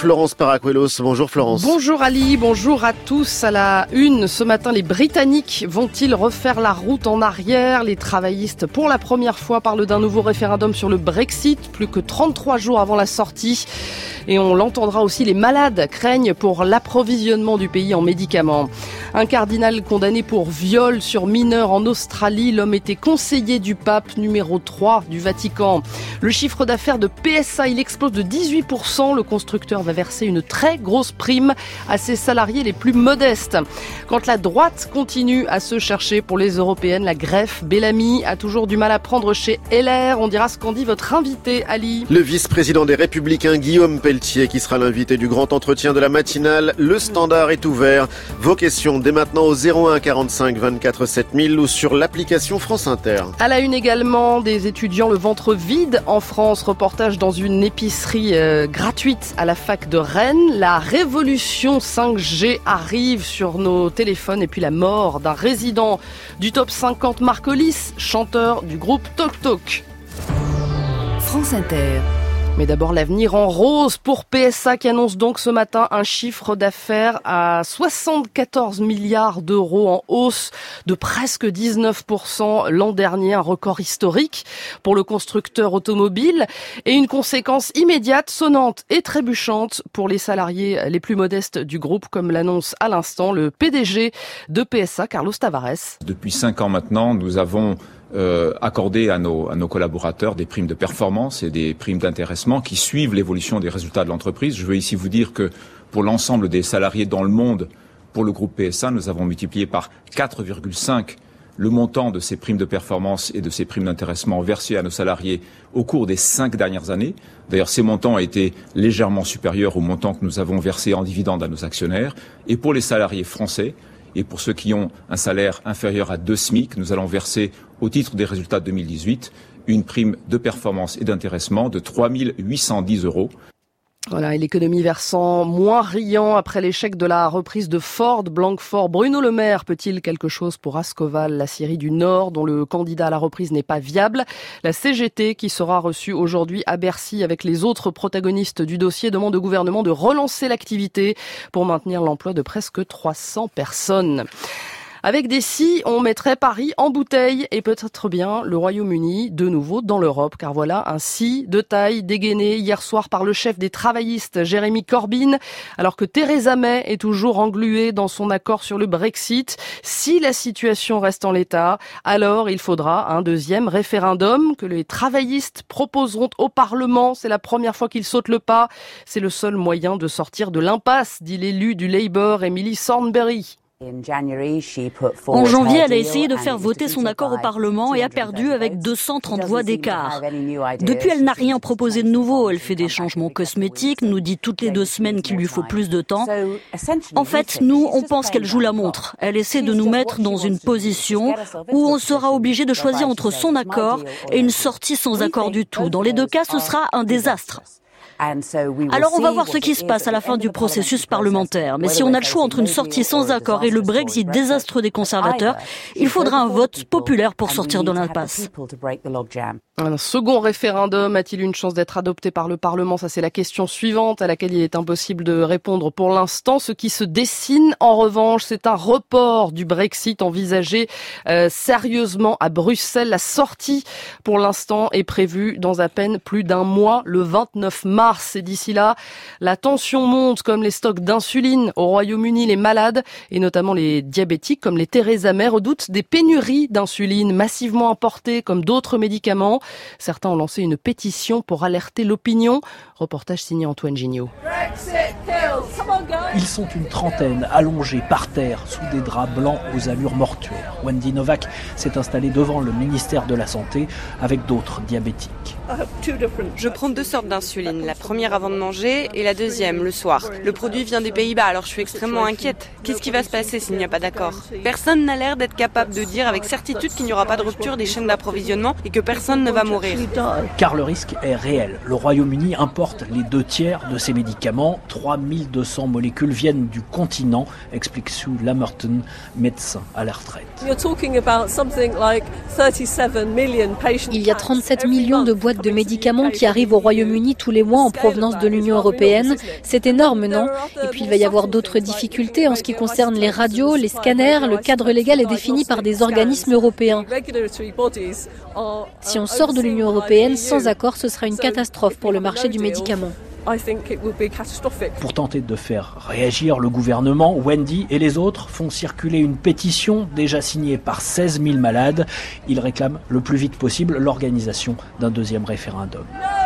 Florence Paracuelos. Bonjour Florence. Bonjour Ali, bonjour à tous. À la une, ce matin, les Britanniques vont-ils refaire la route en arrière ? Les travaillistes, pour la première fois, parlent d'un nouveau référendum sur le Brexit, plus que 33 jours avant la sortie. Et on l'entendra aussi, les malades craignent pour l'approvisionnement du pays en médicaments. Un cardinal condamné pour viol sur mineur en Australie. L'homme était conseiller du pape, numéro 3 du Vatican. Le chiffre d'affaires de PSA, il explose de 18%. Le constructeur va verser une très grosse prime à ses salariés les plus modestes. Quand la droite continue à se chercher pour les européennes, la greffe Bellamy a toujours du mal à prendre chez LR. On dira ce qu'en dit votre invité, Ali. Le vice-président des Républicains, Guillaume Pelletier, qui sera l'invité du grand entretien de la matinale. Le standard est ouvert. Vos questions dès maintenant au 01 45 24 7000 ou sur l'application France Inter. À la une également, des étudiants le ventre vide en France. Reportage dans une épicerie gratuite à la fac de Rennes. La révolution 5G arrive sur nos téléphones. Et puis la mort d'un résident du top 50, Marc Hollis, chanteur du groupe Toc Toc. France Inter. Mais d'abord, l'avenir en rose pour PSA qui annonce donc ce matin un chiffre d'affaires à 74 milliards d'euros en hausse de presque 19% l'an dernier, un record historique pour le constructeur automobile et une conséquence immédiate, sonnante et trébuchante pour les salariés les plus modestes du groupe, comme l'annonce à l'instant le PDG de PSA, Carlos Tavares. Depuis 5 ans maintenant, nous avons accorder à nos collaborateurs des primes de performance et des primes d'intéressement qui suivent l'évolution des résultats de l'entreprise. Je veux ici vous dire que pour l'ensemble des salariés dans le monde, pour le groupe PSA, nous avons multiplié par 4,5 le montant de ces primes de performance et de ces primes d'intéressement versées à nos salariés au cours des 5 dernières années. D'ailleurs, ces montants ont été légèrement supérieurs aux montants que nous avons versés en dividendes à nos actionnaires. Et pour les salariés français, et pour ceux qui ont un salaire inférieur à 2 SMIC, nous allons verser, au titre des résultats de 2018, une prime de performance et d'intéressement de 3 810 €. Voilà, et l'économie versant moins riant après l'échec de la reprise de Ford, Blanquefort. Bruno Le Maire peut-il quelque chose pour Ascoval, la Syrie du Nord, dont le candidat à la reprise n'est pas viable? La CGT, qui sera reçue aujourd'hui à Bercy avec les autres protagonistes du dossier, demande au gouvernement de relancer l'activité pour maintenir l'emploi de presque 300 personnes. Avec des si, on mettrait Paris en bouteille et peut-être bien le Royaume-Uni de nouveau dans l'Europe. Car voilà un si de taille dégainé hier soir par le chef des travaillistes, Jeremy Corbyn, alors que Theresa May est toujours engluée dans son accord sur le Brexit. Si la situation reste en l'état, alors il faudra un deuxième référendum que les travaillistes proposeront au Parlement. C'est la première fois qu'ils sautent le pas. C'est le seul moyen de sortir de l'impasse, dit l'élu du Labour, Emily Thornberry. En janvier, elle a essayé de faire voter son accord au Parlement et a perdu avec 230 voix d'écart. Depuis, elle n'a rien proposé de nouveau. Elle fait des changements cosmétiques, nous dit toutes les 2 semaines qu'il lui faut plus de temps. En fait, nous, on pense qu'elle joue la montre. Elle essaie de nous mettre dans une position où on sera obligé de choisir entre son accord et une sortie sans accord du tout. Dans les 2 cas, ce sera un désastre. Alors on va voir ce qui se passe à la fin du processus parlementaire. Mais si on a le choix entre une sortie sans accord et le Brexit désastreux des conservateurs, il faudra un vote populaire pour sortir de l'impasse. Un second référendum a-t-il une chance d'être adopté par le Parlement? Ça, c'est la question suivante à laquelle il est impossible de répondre pour l'instant. Ce qui se dessine, en revanche, c'est un report du Brexit envisagé sérieusement à Bruxelles. La sortie, pour l'instant, est prévue dans à peine plus d'un mois, le 29 mars. Et d'ici là, la tension monte comme les stocks d'insuline. Au Royaume-Uni, les malades, et notamment les diabétiques comme les Theresa May, redoutent des pénuries d'insuline massivement importées comme d'autres médicaments. Certains ont lancé une pétition pour alerter l'opinion. Reportage signé Antoine Gignot. Ils sont une trentaine, allongés par terre, sous des draps blancs aux allures mortuaires. Wendy Novak s'est installée devant le ministère de la Santé avec d'autres diabétiques. Je prends 2 sortes d'insuline, la première avant de manger et la deuxième le soir. Le produit vient des Pays-Bas, alors je suis extrêmement inquiète. Qu'est-ce qui va se passer s'il n'y a pas d'accord? Personne n'a l'air d'être capable de dire avec certitude qu'il n'y aura pas de rupture des chaînes d'approvisionnement et que personne ne va mourir. Car le risque est réel. Le Royaume-Uni importe les 2 tiers de ses médicaments, 3 200 molécules viennent du continent, explique Sue Lamerton, médecin à la retraite. Il y a 37 millions de boîtes de médicaments qui arrivent au Royaume-Uni tous les mois en provenance de l'Union européenne. C'est énorme, non ? Et puis il va y avoir d'autres difficultés en ce qui concerne les radios, les scanners. Le cadre légal est défini par des organismes européens. Si on sort de l'Union européenne sans accord, ce sera une catastrophe pour le marché du médicament. Pour tenter de faire réagir le gouvernement, Wendy et les autres font circuler une pétition déjà signée par 16 000 malades. Ils réclament le plus vite possible l'organisation d'un deuxième référendum.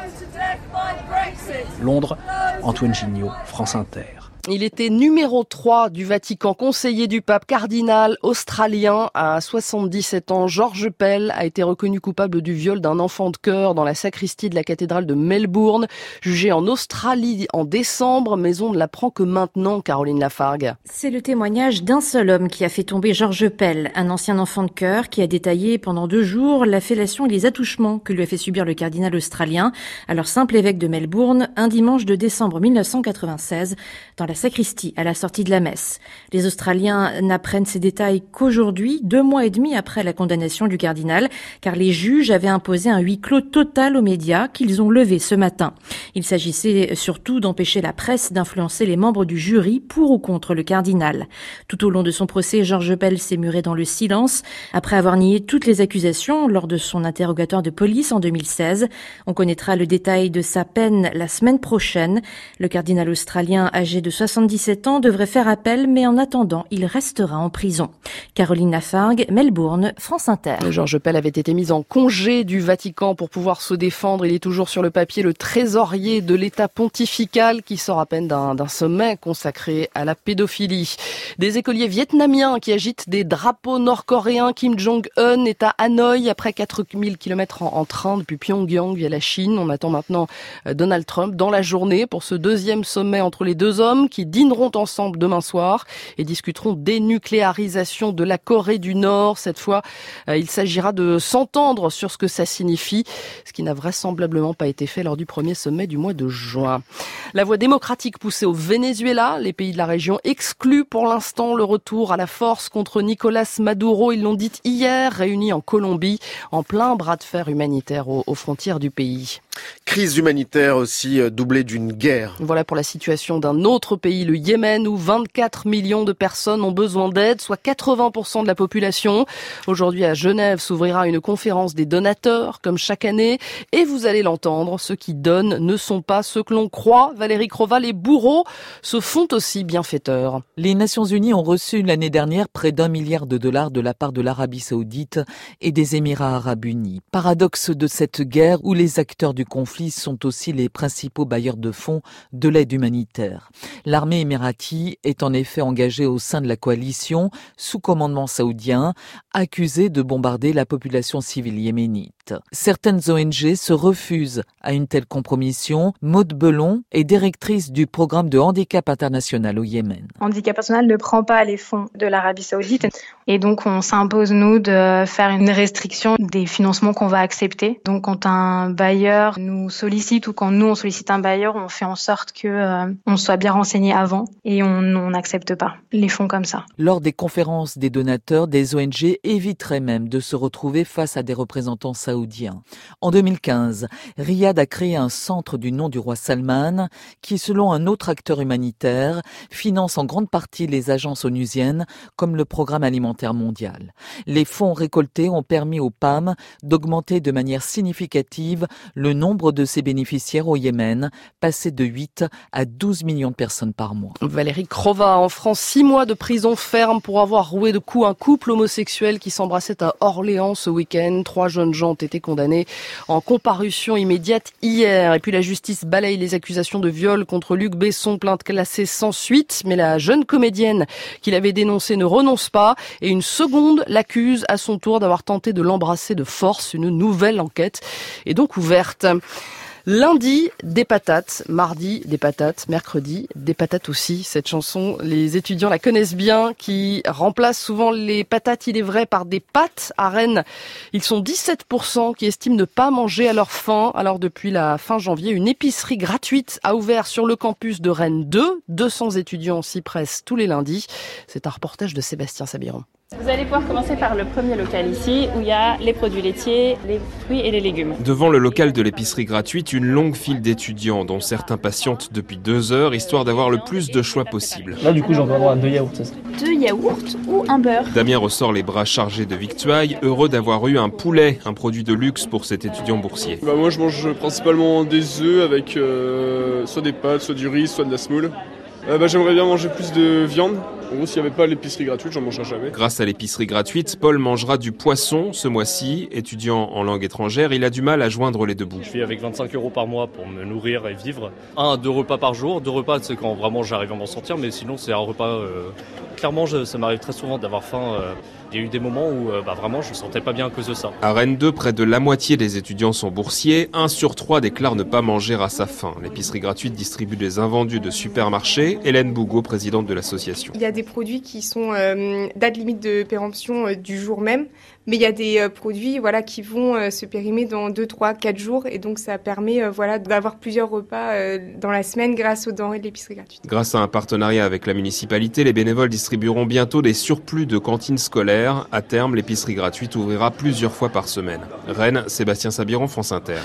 Londres, Antoine Gignot, France Inter. Il était numéro 3 du Vatican, conseiller du pape, cardinal australien à 77 ans. George Pell a été reconnu coupable du viol d'un enfant de chœur dans la sacristie de la cathédrale de Melbourne. Jugé en Australie en décembre, mais on ne l'apprend que maintenant, Caroline Lafargue. C'est le témoignage d'un seul homme qui a fait tomber George Pell, un ancien enfant de chœur qui a détaillé pendant 2 jours la fellation et les attouchements que lui a fait subir le cardinal australien, alors simple évêque de Melbourne, un dimanche de décembre 1996, dans la sacristie à la sortie de la messe. Les Australiens n'apprennent ces détails qu'aujourd'hui, 2 mois et demi après la condamnation du cardinal, car les juges avaient imposé un huis clos total aux médias qu'ils ont levé ce matin. Il s'agissait surtout d'empêcher la presse d'influencer les membres du jury pour ou contre le cardinal. Tout au long de son procès, George Pell s'est muré dans le silence après avoir nié toutes les accusations lors de son interrogatoire de police en 2016. On connaîtra le détail de sa peine la semaine prochaine. Le cardinal australien âgé de 77 ans devrait faire appel, mais en attendant, il restera en prison. Caroline Lafargue, Melbourne, France Inter. George Pell avait été mis en congé du Vatican pour pouvoir se défendre. Il est toujours sur le papier le trésorier de l'État pontifical qui sort à peine d'un sommet consacré à la pédophilie. Des écoliers vietnamiens qui agitent des drapeaux nord-coréens. Kim Jong-un est à Hanoï après 4000 km en train depuis Pyongyang via la Chine. On attend maintenant Donald Trump dans la journée pour ce 2e sommet entre les deux hommes qui dîneront ensemble demain soir et discuteront dénucléarisation de la Corée du Nord. Cette fois, il s'agira de s'entendre sur ce que ça signifie, ce qui n'a vraisemblablement pas été fait lors du premier sommet du mois de juin. La voie démocratique poussée au Venezuela, les pays de la région excluent pour l'instant le retour à la force contre Nicolas Maduro. Ils l'ont dit hier, réunis en Colombie, en plein bras de fer humanitaire aux frontières du pays. Crise humanitaire aussi doublée d'une guerre. Voilà pour la situation d'un autre pays, le Yémen, où 24 millions de personnes ont besoin d'aide, soit 80% de la population. Aujourd'hui à Genève s'ouvrira une conférence des donateurs, comme chaque année. Et vous allez l'entendre, ceux qui donnent ne sont pas ceux que l'on croit. Valérie Crova, les bourreaux se font aussi bienfaiteurs. Les Nations Unies ont reçu l'année dernière près d'$1 milliard de la part de l'Arabie Saoudite et des Émirats Arabes Unis. Paradoxe de cette guerre où les acteurs du conflit sont aussi les principaux bailleurs de fonds de l'aide humanitaire. L'armée émirati est en effet engagée au sein de la coalition, sous commandement saoudien, accusée de bombarder la population civile yéménite. Certaines ONG se refusent à une telle compromission. Maude Belon est directrice du programme de handicap international au Yémen. Handicap international ne prend pas les fonds de l'Arabie Saoudite et donc on s'impose nous de faire une restriction des financements qu'on va accepter. Donc quand un bailleur nous sollicite ou quand nous on sollicite un bailleur, on fait en sorte que on soit bien renseigné avant et on n'accepte pas les fonds comme ça. Lors des conférences des donateurs, des ONG éviteraient même de se retrouver face à des représentants saoudiens. En 2015, Riyad a créé un centre du nom du roi Salman qui, selon un autre acteur humanitaire, finance en grande partie les agences onusiennes comme le Programme alimentaire mondial. Les fonds récoltés ont permis au PAM d'augmenter de manière significative le nombre de ses bénéficiaires au Yémen, passé de 8 à 12 millions de personnes par mois. Valérie Crova, en France, 6 mois de prison ferme pour avoir roué de coups un couple homosexuel qui s'embrassait à Orléans ce week-end. 3 jeunes gens ont été condamnés en comparution immédiate hier. Et puis la justice balaye les accusations de viol contre Luc Besson, plainte classée sans suite. Mais la jeune comédienne qui l'avait dénoncé ne renonce pas. Et une seconde l'accuse à son tour d'avoir tenté de l'embrasser de force. Une nouvelle enquête est donc ouverte. Lundi, des patates. Mardi, des patates. Mercredi, des patates aussi. Cette chanson, les étudiants la connaissent bien, qui remplace souvent les patates, il est vrai, par des pâtes. À Rennes, ils sont 17% qui estiment ne pas manger à leur faim. Alors depuis la fin janvier, une épicerie gratuite a ouvert sur le campus de Rennes 2. 200 étudiants s'y pressent tous les lundis. C'est un reportage de Sébastien Sabiron. Vous allez pouvoir commencer par le premier local ici, où il y a les produits laitiers, les fruits et les légumes. Devant le local de l'épicerie gratuite, une longue file d'étudiants, dont certains patientent depuis 2 heures, histoire d'avoir le plus de choix possible. Là, du coup, j'en dois avoir 2 yaourts, ça serait. 2 yaourts ou un beurre. Damien ressort les bras chargés de victuailles, heureux d'avoir eu un poulet, un produit de luxe pour cet étudiant boursier. Moi, je mange principalement des œufs avec soit des pâtes, soit du riz, soit de la semoule. J'aimerais bien manger plus de viande. En gros, s'il n'y avait pas l'épicerie gratuite, j'en mangerais jamais. Grâce à l'épicerie gratuite, Paul mangera du poisson ce mois-ci. Étudiant en langue étrangère, il a du mal à joindre les deux bouts. Je vis avec 25 € par mois pour me nourrir et vivre. 1 à 2 repas par jour. 2 repas, c'est quand vraiment j'arrive à m'en sortir, mais sinon c'est un repas... Clairement, ça m'arrive très souvent d'avoir faim. Il y a eu des moments où vraiment je ne me sentais pas bien à cause de ça. À Rennes 2, près de la moitié des étudiants sont boursiers. 1 sur 3 déclare ne pas manger à sa faim. L'épicerie gratuite distribue des invendus de supermarchés. Hélène Bougot, présidente de l'association. Il y a des produits qui sont date limite de péremption du jour même, mais il y a des produits qui vont se périmer dans 2, 3, 4 jours, et donc ça permet d'avoir plusieurs repas dans la semaine grâce aux denrées de l'épicerie gratuite. Grâce à un partenariat avec la municipalité, les bénévoles distribueront bientôt des surplus de cantines scolaires. À terme, l'épicerie gratuite ouvrira plusieurs fois par semaine. Rennes, Sébastien Sabiron, France Inter.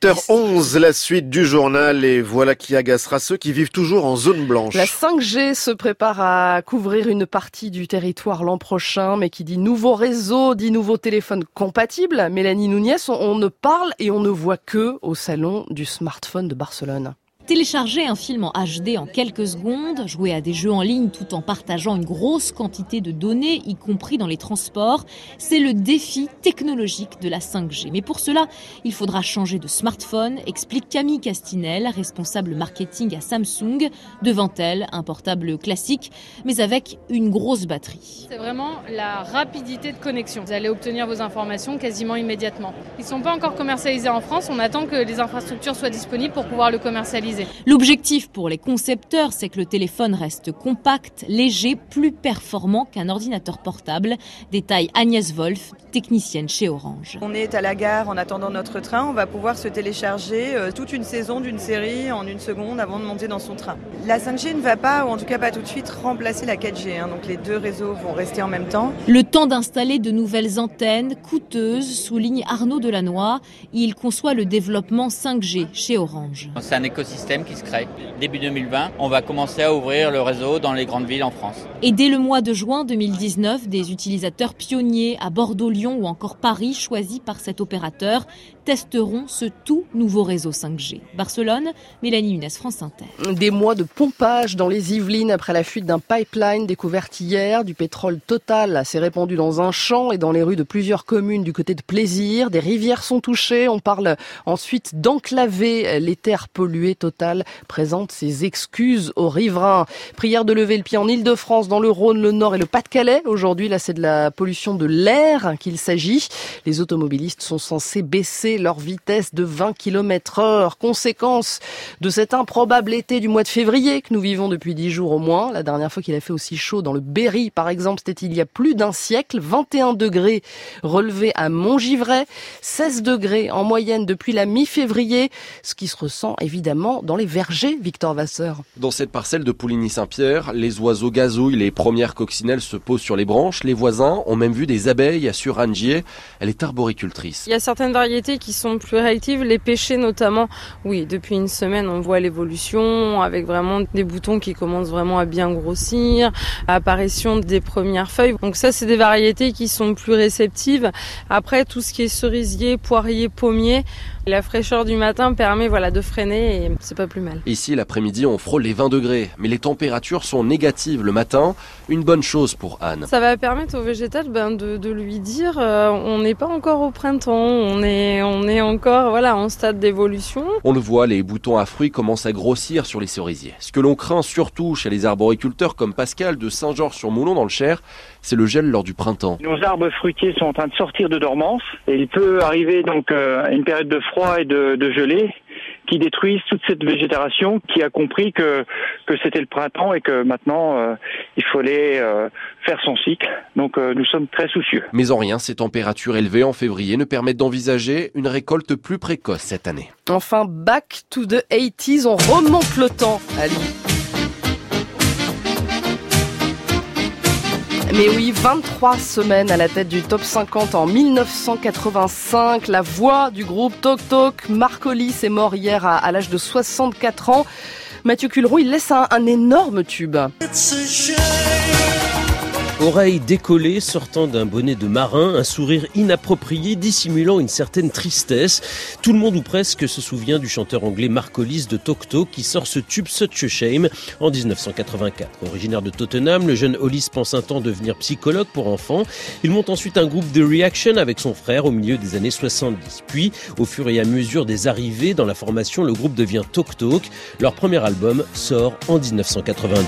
8h11, la suite du journal, et voilà qui agacera ceux qui vivent toujours en zone blanche. La 5G se prépare à couvrir une partie du territoire l'an prochain, mais qui dit nouveau réseau, dit nouveau téléphone compatible. Mélanie Nouniès, on ne parle et on ne voit que au salon du smartphone de Barcelone. Télécharger un film en HD en quelques secondes, jouer à des jeux en ligne tout en partageant une grosse quantité de données, y compris dans les transports, c'est le défi technologique de la 5G. Mais pour cela, il faudra changer de smartphone, explique Camille Castinel, responsable marketing à Samsung. Devant elle, un portable classique, mais avec une grosse batterie. C'est vraiment la rapidité de connexion. Vous allez obtenir vos informations quasiment immédiatement. Ils ne sont pas encore commercialisés en France, on attend que les infrastructures soient disponibles pour pouvoir le commercialiser. L'objectif pour les concepteurs, c'est que le téléphone reste compact, léger, plus performant qu'un ordinateur portable. Détaille Agnès Wolf, technicienne chez Orange. On est à la gare en attendant notre train, on va pouvoir se télécharger toute une saison d'une série en 1 seconde avant de monter dans son train. La 5G ne va pas, ou en tout cas pas tout de suite, remplacer la 4G, donc les 2 réseaux vont rester en même temps. Le temps d'installer de nouvelles antennes coûteuses, souligne Arnaud Delannoy. Il conçoit le développement 5G chez Orange. C'est un écosystème qui se crée. Début 2020, on va commencer à ouvrir le réseau dans les grandes villes en France. Et dès le mois de juin 2019, des utilisateurs pionniers à Bordeaux, Lyon ou encore Paris, choisis par cet opérateur, testeront ce tout nouveau réseau 5G. Barcelone, Mélanie Nunes, France Inter. Des mois de pompage dans les Yvelines après la fuite d'un pipeline découvert hier. Du pétrole Total s'est répandu dans un champ et dans les rues de plusieurs communes du côté de Plaisir. Des rivières sont touchées. On parle ensuite d'enclaver les terres polluées. Total présente ses excuses aux riverains. Prière de lever le pied en Île-de-France, dans le Rhône, le Nord et le Pas-de-Calais. Aujourd'hui, là, c'est de la pollution de l'air qu'il s'agit. Les automobilistes sont censés baisser leur vitesse de 20 km/h. Conséquence de cet improbable été du mois de février que nous vivons depuis 10 jours au moins. La dernière fois qu'il a fait aussi chaud dans le Berry, par exemple, c'était il y a plus d'un siècle. 21 degrés relevés à Montgivray, 16 degrés en moyenne depuis la mi-février, ce qui se ressent évidemment dans les vergers, Victor Vasseur. Dans cette parcelle de Pouligny-Saint-Pierre, les oiseaux gazouillent, les premières coccinelles se posent sur les branches. Les voisins ont même vu des abeilles, assure Anne Gier. Elle est arboricultrice. Il y a certaines variétés qui sont plus réactives, les pêchers notamment. Oui, depuis une semaine, on voit l'évolution avec vraiment des boutons qui commencent vraiment à bien grossir, apparition des premières feuilles. Donc ça, c'est des variétés qui sont plus réceptives. Après, tout ce qui est cerisier, poirier, pommier, la fraîcheur du matin permet de freiner et c'est pas plus mal. Ici, l'après-midi, on frôle les 20 degrés. Mais les températures sont négatives le matin. Une bonne chose pour Anne. Ça va permettre au végétal de lui dire on n'est pas encore au printemps, on est encore en stade d'évolution. On le voit, les boutons à fruits commencent à grossir sur les cerisiers. Ce que l'on craint surtout chez les arboriculteurs comme Pascal de Saint-Georges-sur-Moulon dans le Cher, c'est le gel lors du printemps. Nos arbres fruitiers sont en train de sortir de dormance et il peut arriver donc une période de froid et de gelée qui détruisent toute cette végétation, qui a compris que c'était le printemps et que maintenant il fallait faire son cycle. Donc nous sommes très soucieux. Mais en rien, ces températures élevées en février ne permettent d'envisager une récolte plus précoce cette année. Enfin, back to the 80s, on remonte le temps, Ali. Mais oui, 23 semaines à la tête du top 50 en 1985. La voix du groupe Toc Toc, Marcolis, est mort hier à l'âge de 64 ans. Mathieu Culeroux, il laisse un énorme tube. Oreilles décollées, sortant d'un bonnet de marin, un sourire inapproprié dissimulant une certaine tristesse. Tout le monde ou presque se souvient du chanteur anglais Marcolis de Toc Toc qui sort ce tube Such a Shame en 1984. Originaire de Tottenham, le jeune Hollis pense un temps devenir psychologue pour enfants. Il monte ensuite un groupe de Reaction avec son frère au milieu des années 70. Puis, au fur et à mesure des arrivées dans la formation, le groupe devient Toc Toc. Leur premier album sort en 1982.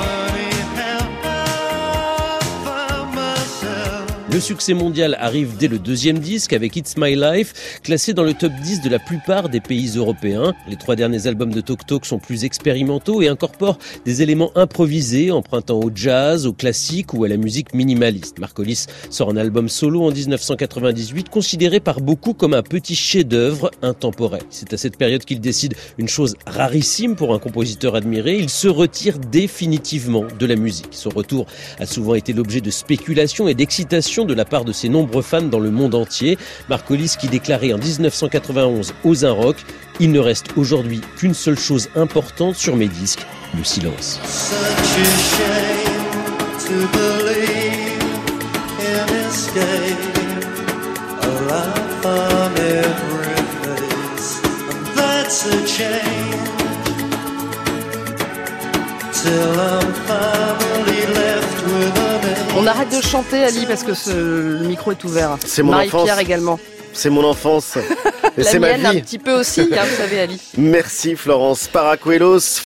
Le succès mondial arrive dès le deuxième disque avec It's My Life, classé dans le top 10 de la plupart des pays européens. Les 3 derniers albums de Toc Toc sont plus expérimentaux et incorporent des éléments improvisés, empruntant au jazz, au classique ou à la musique minimaliste. Marcolis sort un album solo en 1998, considéré par beaucoup comme un petit chef-d'œuvre intemporel. C'est à cette période qu'il décide une chose rarissime pour un compositeur admiré, il se retire définitivement de la musique. Son retour a souvent été l'objet de spéculations et d'excitation de la part de ses nombreux fans dans le monde entier. Marcolis qui déclarait en 1991 aux Un Rock « Il ne reste aujourd'hui qu'une seule chose importante sur mes disques, le silence ». On arrête de chanter, Ali, parce que le micro est ouvert. C'est mon Marie-Pierre enfance. également. C'est mon enfance. Et La c'est mienne, ma vie. un petit peu aussi, vous savez, Ali. Merci Florence Paracuelos.